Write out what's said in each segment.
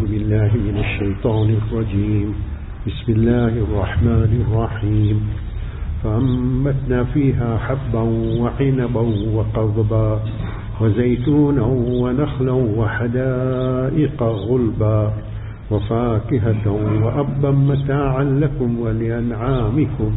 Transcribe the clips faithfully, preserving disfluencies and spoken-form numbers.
بالله من الشيطان الرجيم بسم الله الرحمن الرحيم فأنبتنا فيها حبا وعنبا وقضبا وزيتونا ونخلا وحدائق غلبا وفاكهة وأبا متاعا لكم ولأنعامكم.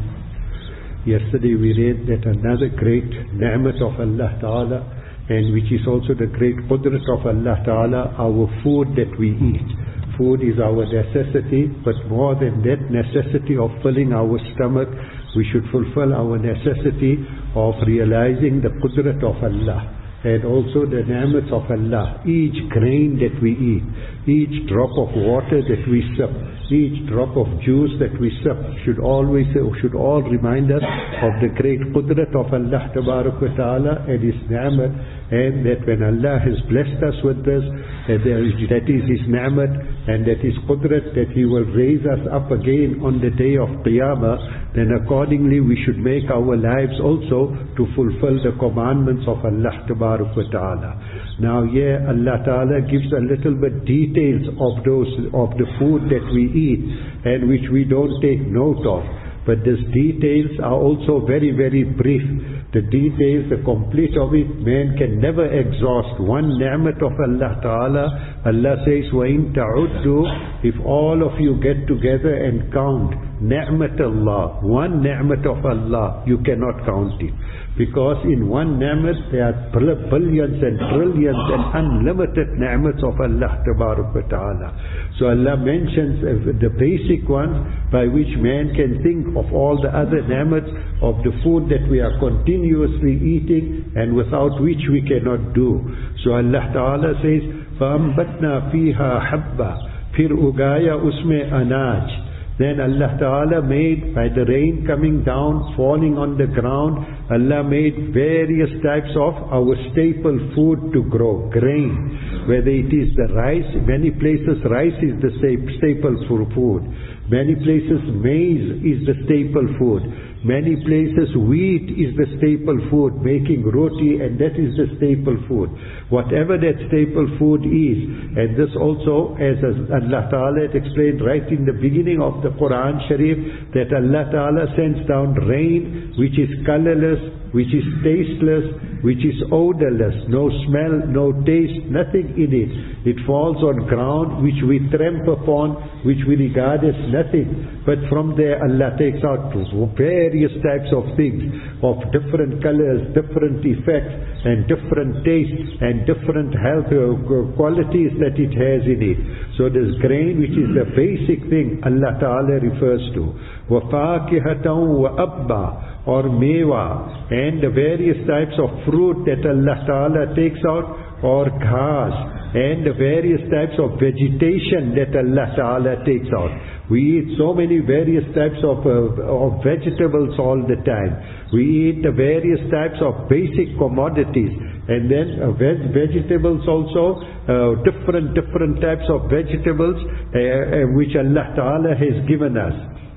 Yesterday we read that another great ni'mat of Allah Ta'ala, and which is also the great qudrat of Allah Ta'ala, our food that we eat. Food is our necessity, but more than that necessity of filling our stomach, we should fulfill our necessity of realizing the qudrat of Allah. And also the ni'mats of Allah. Each grain that we eat, each drop of water that we sip, each drop of juice that we sip should always, should all remind us of the great qudrat of Allah Tabarak wa Ta'ala and His ni'mat, and that when Allah has blessed us with this, that, there is, that is His ni'mat and that is qudrat, that He will raise us up again on the day of Qiyamah, then accordingly we should make our lives also to fulfill the commandments of Allah Tabarak wa Ta'ala. Now here Allah Ta'ala gives a little bit details of those, of the food that we eat and which we don't take note of. But these details are also very, very brief. The details, the complete of it, man can never exhaust. One ni'mat of Allah Ta'ala, Allah says, وَإِن تَعُدُّوا, if all of you get together and count ni'mat Allah, one ni'mat of Allah, you cannot count it. Because in one ni'mat there are billions and trillions and unlimited ni'mats of Allah Tabarak wa Ta'ala. So Allah mentions the basic ones by which man can think of all the other ni'mats of the food that we are continuously eating and without which we cannot do. So Allah Ta'ala says, فَأَنبَتْنَا فِيهَا حَبَّا, फिर उगाया उसमें अनाज. Then Allah Ta'ala made, by the rain coming down, falling on the ground, Allah made various types of our staple food to grow, grain. Whether it is the rice, many places rice is the staple food. Many places maize is the staple food. Many places wheat is the staple food, making roti, and that is the staple food. Whatever that staple food is, and this also, as Allah Ta'ala had explained right in the beginning of the Quran Sharif, that Allah Ta'ala sends down rain which is colorless, which is tasteless, which is odorless, no smell, no taste, nothing in it. It falls on ground which we tramp upon, which we regard as nothing. But from there Allah takes out various types of things, of different colors, different effects, and different tastes, and different health qualities that it has in it. So this grain, which is the basic thing Allah Ta'ala refers to. وَفَاكِهَةً وَأَبَّا, or mewa, and the various types of fruit that Allah Ta'ala takes out, or ghas, and the various types of vegetation that Allah Ta'ala takes out. We eat so many various types of, uh, of vegetables all the time. We eat the various types of basic commodities, and then uh, veg vegetables also, uh, different different types of vegetables uh, uh, which Allah Ta'ala has given us.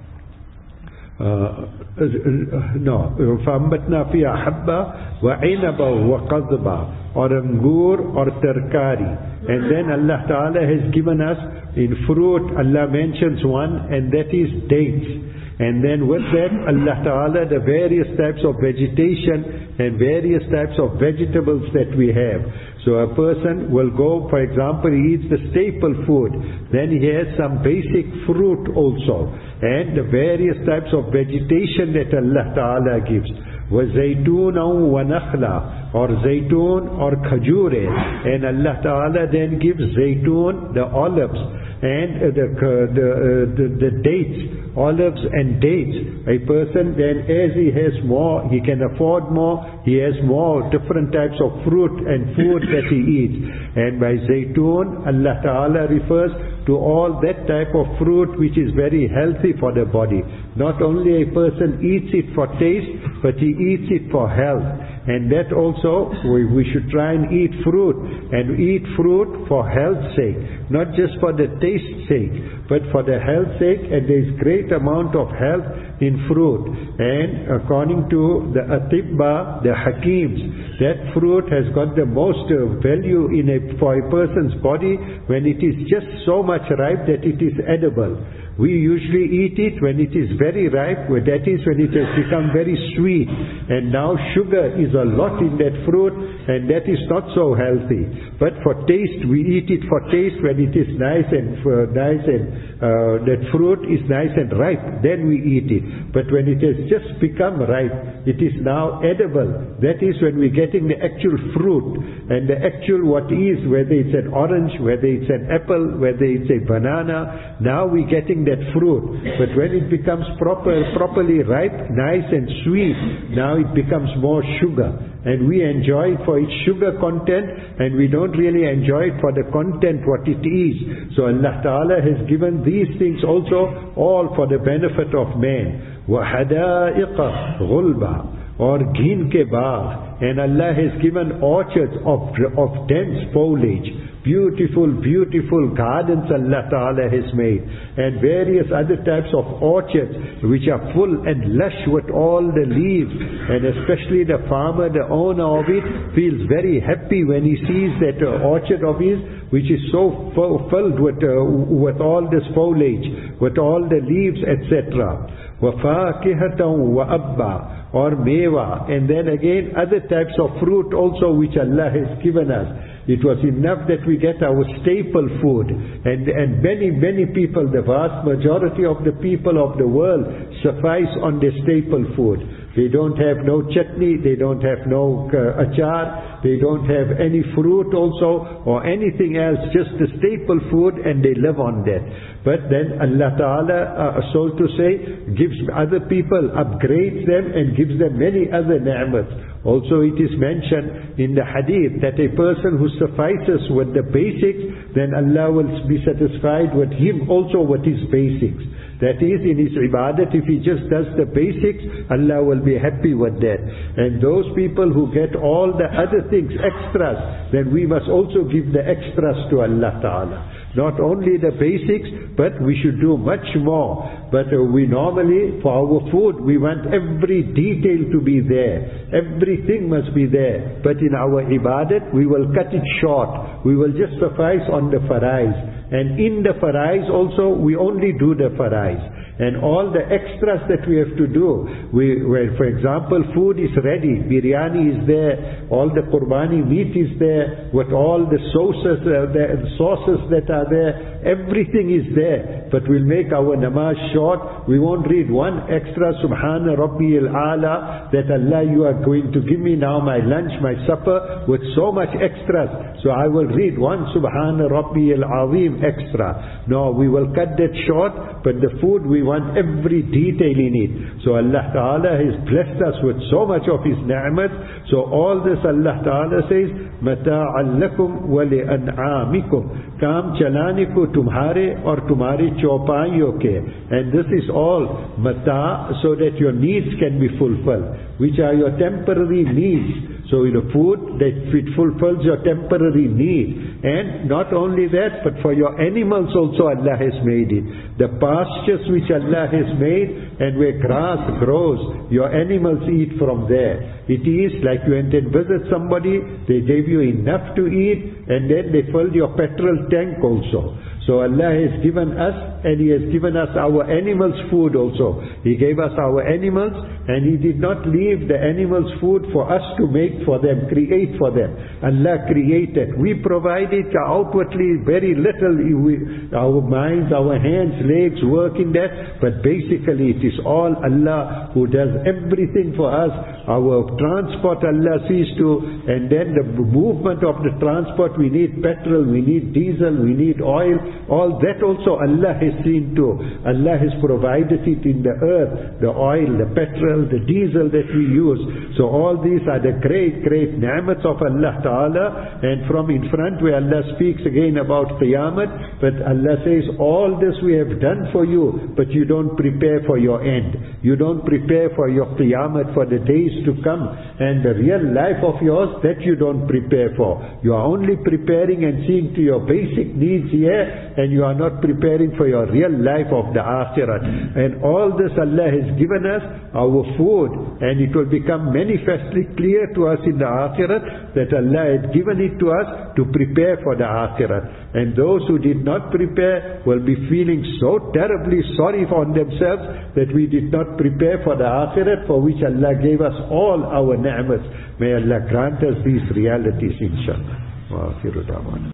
Uh, no, فَأَنبَتْنَا فِيهَا حَبَّا وَعِنَبًا وَقَضْبًا, or angur or terkari. And then Allah Ta'ala has given us in fruit, Allah mentions one, and that is dates. And then with that Allah Ta'ala the various types of vegetation and various types of vegetables that we have. So a person will go, for example, he eats the staple food, then he has some basic fruit also, and the various types of vegetation that Allah Ta'ala gives. وَزَيْتُونًا وَنَخْلًا, or zaytun or khajure, and Allah Ta'ala then gives zaytun, the olives, and the, the, the, the dates, olives and dates. A person then, as he has more, he can afford more, he has more different types of fruit and food that he eats. And by zaytun, Allah Ta'ala refers to all that type of fruit which is very healthy for the body. Not only a person eats it for taste, but he eats it for health. And that also, we, we should try and eat fruit, and eat fruit for health's sake, not just for the taste sake, but for the health sake. And there is great amount of health in fruit. And according to the atibba, the hakims, that fruit has got the most value in a, for a person's body when it is just so much much ripe that it is edible. We usually eat it when it is very ripe, well, that is when it has become very sweet. And now sugar is a lot in that fruit, and that is not so healthy. But for taste, we eat it for taste when it is nice and uh, nice and uh, that fruit is nice and ripe. Then we eat it. But when it has just become ripe, it is now edible. That is when we're getting the actual fruit and the actual what is, whether it's an orange, whether it's an apple, whether it's a banana. Now we're getting that fruit. But when it becomes proper, properly ripe, nice and sweet, now it becomes more sugar. And we enjoy it for its sugar content, and we don't really enjoy it for the content what it is. So Allah Ta'ala has given these things also all for the benefit of man. وَحَدَائِقَ غُلْبًا, or gin ke baagh, and Allah has given orchards of, of dense foliage. Beautiful, beautiful gardens Allah Ta'ala has made, and various other types of orchards which are full and lush with all the leaves, and especially the farmer, the owner of it, feels very happy when he sees that uh, orchard of his which is so filled with, uh, with all this foliage, with all the leaves, et cetera. وَفَاكِهَةً وَأَبًّا, or meva, and then again other types of fruit also which Allah has given us. It was enough that we get our staple food, and, and many, many people, the vast majority of the people of the world suffice on their staple food. They don't have no chutney, they don't have no uh, achar, they don't have any fruit also or anything else, just the staple food, and they live on that. But then Allah Ta'ala, uh, so to say, gives other people, upgrades them and gives them many other ni'mats. Also it is mentioned in the hadith that a person who suffices with the basics, then Allah will be satisfied with him also with his basics. That is, in his ibadat, if he just does the basics, Allah will be happy with that. And those people who get all the other things, extras, then we must also give the extras to Allah Ta'ala. Not only the basics, but we should do much more. But uh, we normally, for our food, we want every detail to be there. Everything must be there. But in our ibadat, we will cut it short. We will just suffice on the farais. And in the farais also, we only do the farais. And all the extras that we have to do, we, where, for example, food is ready, biryani is there, all the qurbani meat is there, with all the sauces, uh, the sauces that are there, everything is there. But we'll make our namaz short. We won't read one extra Subhana Rabbi al-Ala, that Allah, you are going to give me now my lunch, my supper, with so much extras. So I will read one Subhana Rabbi al-Azim extra. No, we will cut that short, but the food we want every detail in it. So Allah Ta'ala has blessed us with so much of His ni'mat. So all this Allah Ta'ala says, مَتَاعًا لَكُمْ وَلِأَنْعَامِكُمْ, काम चलाने को तुम्हारे और तुम्हारी चौपाइयों के. And this is all mata, so that your needs can be fulfilled, which are your temporary needs. So the food, that it fulfills your temporary need. And not only that, but for your animals also Allah has made it. The pastures which Allah has made, and where grass grows, your animals eat from there. It is like you went and visit somebody, they gave you enough to eat, and then they filled your petrol tank also. So Allah has given us, and He has given us our animals' food also. He gave us our animals, and He did not leave the animals' food for us to make for them, create for them. Allah created. We provided outwardly very little. We, our minds, our hands, legs work in that, but basically it is all Allah who does everything for us. Our transport Allah sees to, and then the movement of the transport, we need petrol, we need diesel, we need oil. All that also Allah has seen to. Allah has provided it in the earth, the oil, the petrol, the diesel that we use. So all these are the great, great ni'mats of Allah Ta'ala. And from in front where Allah speaks again about Qiyamah, but Allah says, all this we have done for you, but you don't prepare for your end. You don't prepare for your Qiyamah, for the days to come. And the real life of yours, that you don't prepare for. You are only preparing and seeing to your basic needs here, and you are not preparing for your real life of the akhirat. And all this Allah has given us, our food, and it will become manifestly clear to us in the akhirat that Allah had given it to us to prepare for the akhirat. And those who did not prepare will be feeling so terribly sorry for themselves that we did not prepare for the akhirat, for which Allah gave us all our ni'mas. May Allah grant us these realities, inshallah. Wa akhiru da'wana.